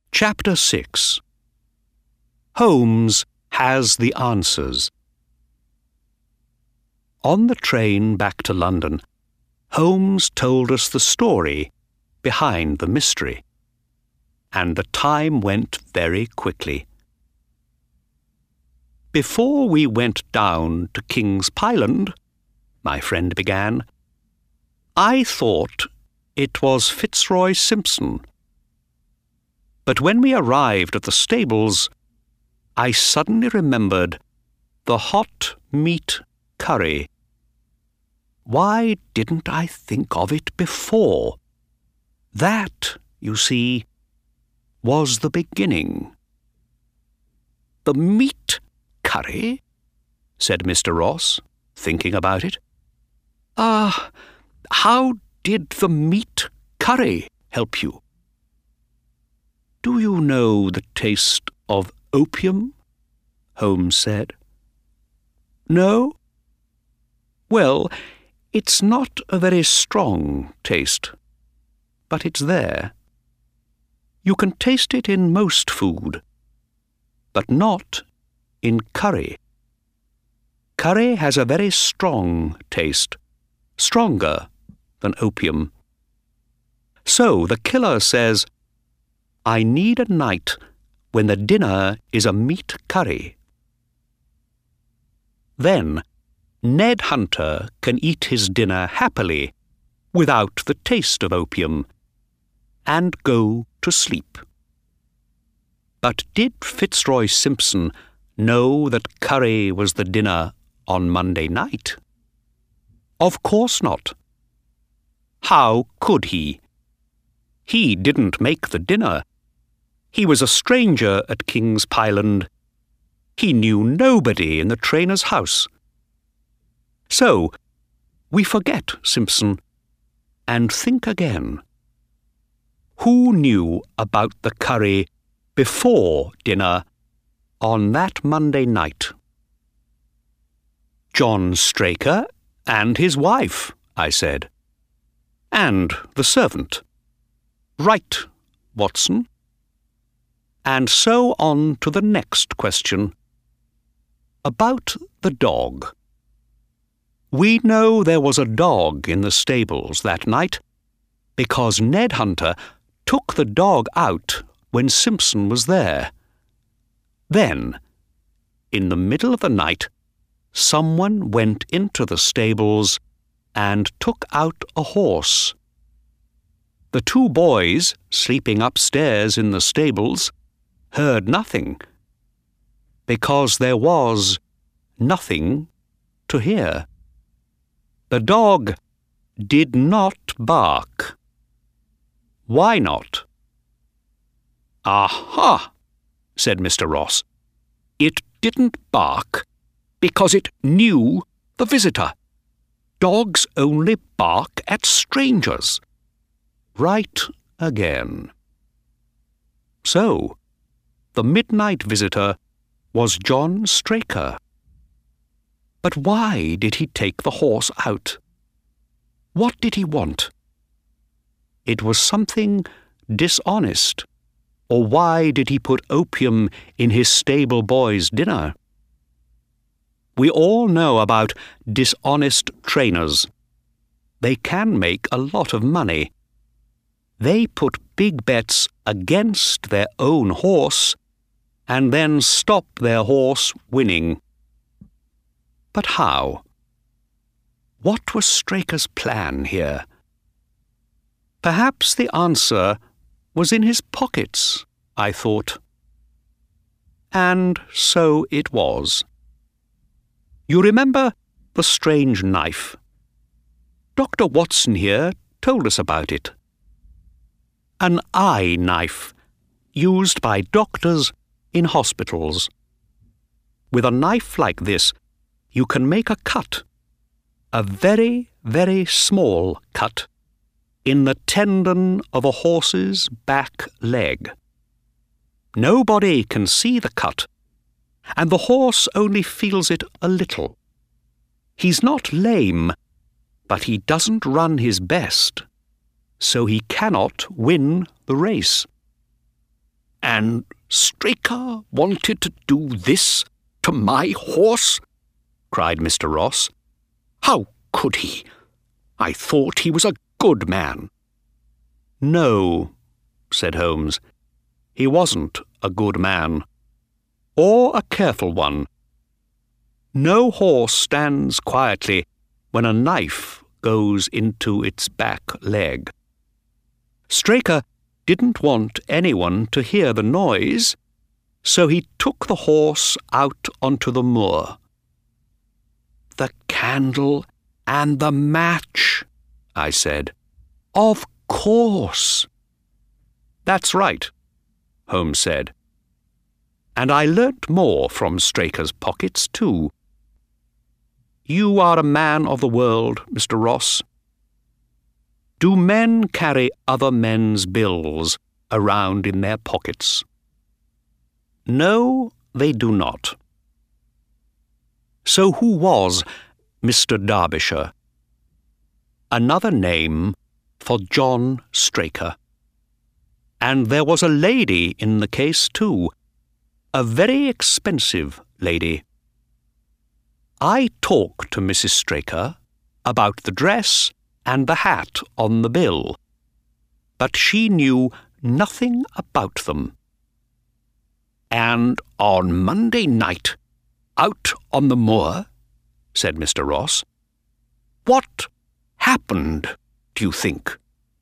Chapter 6. Holmes has the answers. On the train back to London, Holmes told us the story behind the mystery, and the time went very quickly. "Before we went down to King's Pyland," my friend began, "I thought it was Fitzroy Simpson. But when we arrived at the stables, I suddenly remembered the hot meat curry. Why didn't I think of it before? That, you see, was the beginning." "The meat curry?" said Mr. Ross, thinking about it. How did the meat curry help you?" "Do you know the taste of opium?" Holmes said. "No? Well, it's not a very strong taste, but it's there. You can taste it in most food, but not in curry. Curry has a very strong taste, stronger than opium. So the killer says, 'I need a night when the dinner is a meat curry.' Then Ned Hunter can eat his dinner happily without the taste of opium and go to sleep." But did Fitzroy Simpson know that curry was the dinner on Monday night? Of course not. How could he? He didn't make the dinner. He was a stranger at King's Pyland. He knew nobody in the trainer's house. So, we forget Simpson and think again. Who knew about the curry before dinner on that Monday night? "John Straker and his wife," I said. "And the servant. Right, Watson." And so on to the next question. About the dog. We know there was a dog in the stables that night because Ned Hunter took the dog out when Simpson was there. Then, in the middle of the night, someone went into the stables and took out a horse. The two boys, sleeping upstairs in the stables, heard nothing, because there was nothing to hear. The dog did not bark. Why not? "Aha!" said Mr. Ross. "It didn't bark because it knew the visitor. Dogs only bark at strangers." Right again. So, the midnight visitor was John Straker. But why did he take the horse out? What did he want? It was something dishonest. Or why did he put opium in his stable boy's dinner? We all know about dishonest trainers. They can make a lot of money. They put big bets against their own horse and then stop their horse winning. But how? What was Straker's plan here? Perhaps the answer was in his pockets, I thought. And so it was. You remember the strange knife? Dr. Watson here told us about it. An eye knife, used by doctors in hospitals. With a knife like this, you can make a cut, a very, very small cut, in the tendon of a horse's back leg. Nobody can see the cut, and the horse only feels it a little. He's not lame, but he doesn't run his best, so he cannot win the race. And Straker wanted to do this to my horse?" cried Mr. Ross. "How could he? I thought he was a good man." "No," said Holmes, "he wasn't a good man, or a careful one. No horse stands quietly when a knife goes into its back leg. Straker didn't want anyone to hear the noise, so he took the horse out onto the moor." "The candle and the match," I said. "Of course." "That's right," Holmes said. "And I learnt more from Straker's pockets, too. You are a man of the world, Mr. Ross. Do men carry other men's bills around in their pockets?" "No, they do not." So who was Mr. Derbyshire? Another name for John Straker. And there was a lady in the case, too, a very expensive lady. I talked to Mrs. Straker about the dress and the hat on the bill, but she knew nothing about them. "And on Monday night, out on the moor," said Mr. Ross, "what happened, do you think?"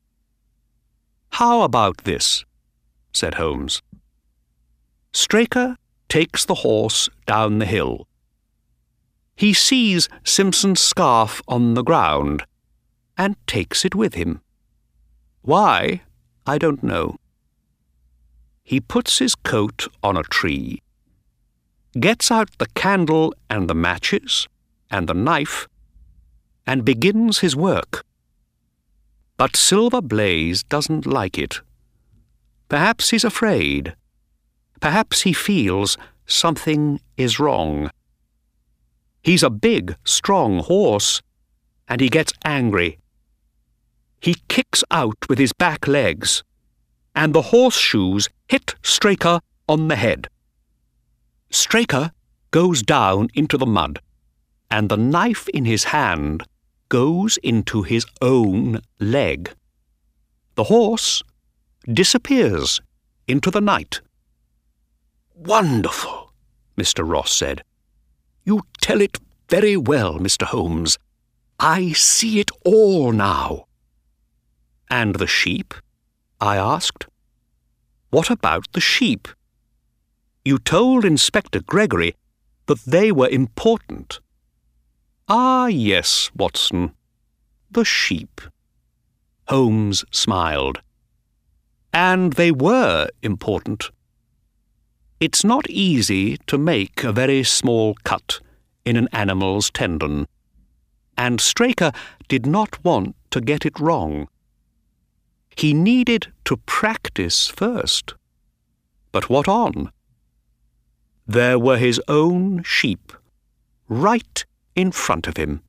"How about this?" said Holmes. "Straker takes the horse down the hill. He sees Simpson's scarf on the ground and takes it with him. Why, I don't know. He puts his coat on a tree, gets out the candle and the matches and the knife, and begins his work. But Silver Blaze doesn't like it. Perhaps he's afraid. Perhaps he feels something is wrong. He's a big, strong horse, and he gets angry. He kicks out with his back legs, and the horseshoes hit Straker on the head. Straker goes down into the mud, and the knife in his hand goes into his own leg. The horse disappears into the night." "Wonderful," Mr. Ross said. "You tell it very well, Mr. Holmes. I see it all now." "And the sheep?" I asked. "What about the sheep? You told Inspector Gregory that they were important." "Ah, yes, Watson, the sheep." Holmes smiled. "And they were important. It's not easy to make a very small cut in an animal's tendon, and Straker did not want to get it wrong. He needed to practice first. But what on? There were his own sheep, right in front of him.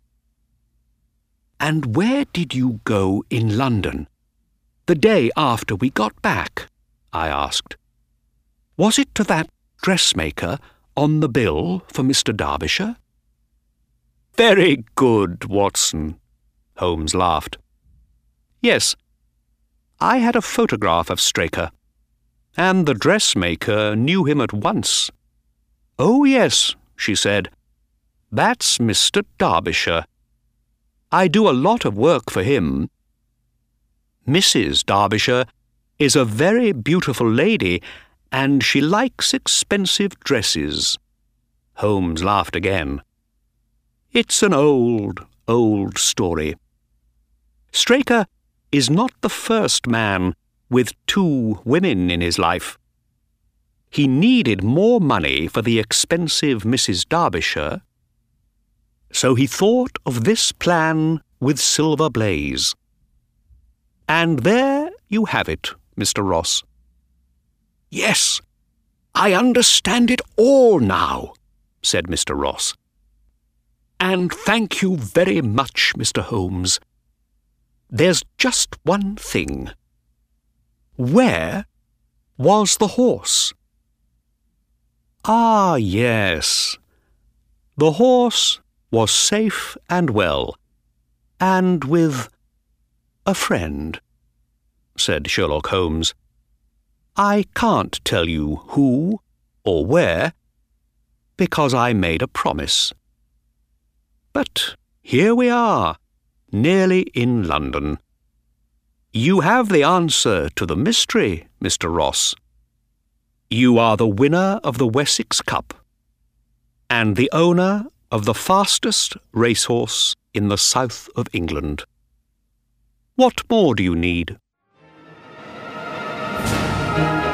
"And where did you go in London, the day after we got back?" I asked. "Was it to that dressmaker on the bill for Mr. Derbyshire?" "Very good, Watson," Holmes laughed. "Yes, I had a photograph of Straker, and the dressmaker knew him at once. 'Oh, yes,' she said, 'that's Mr. Derbyshire. I do a lot of work for him. Mrs. Derbyshire is a very beautiful lady, and she likes expensive dresses.'" Holmes laughed again. "It's an old, old story. Straker is not the first man with 2 women in his life. He needed more money for the expensive Mrs. Derbyshire, so he thought of this plan with Silver Blaze. And there you have it, Mr. Ross." "Yes, I understand it all now," said Mr. Ross. "And thank you very much, Mr. Holmes. There's just one thing. Where was the horse. Ah, yes. The horse was safe and well, and with a friend, said Sherlock Holmes. I can't tell you who or where, because I made a promise. But here we are, nearly in London. You have the answer to the mystery, Mr. Ross. You are the winner of the Wessex Cup, and the owner of the fastest racehorse in the south of England. What more do you need?